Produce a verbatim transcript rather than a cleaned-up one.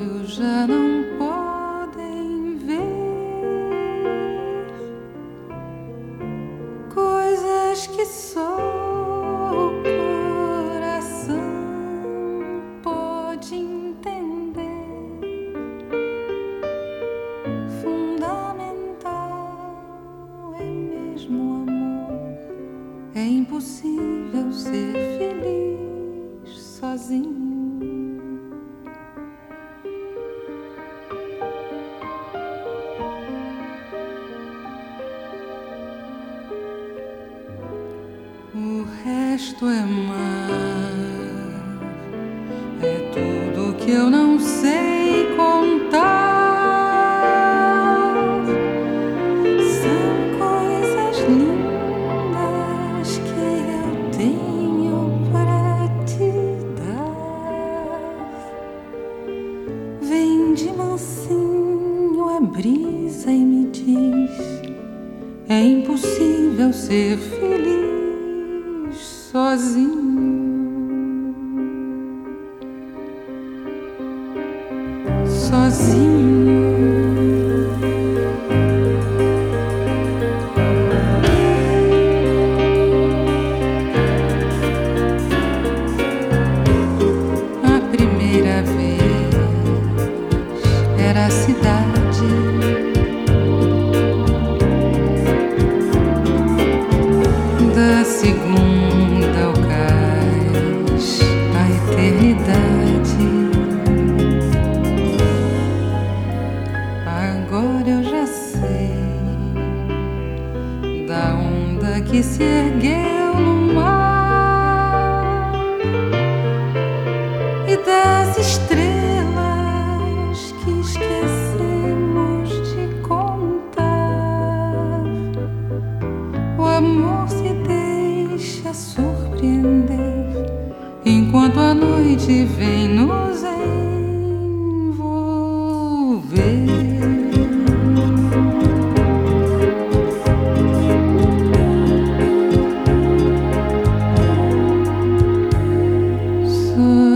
olhos já não podem ver coisas que só o coração pode entender. Fundamental é mesmo o amor. É impossível ser feliz sozinho. O resto é mar, é tudo que eu não sei contar. São coisas lindas que eu tenho para te dar. Vem de mansinho a brisa e me diz: é impossível ser feliz sozinho. Sozinho. A primeira vez era a cidade. Da segunda ao cais, a eternidade. Agora eu já sei da onda que se ergueu no mar e das estrelas que esquecemos de contar. O amor se deixa surpreender enquanto a noite vem nos envolver. So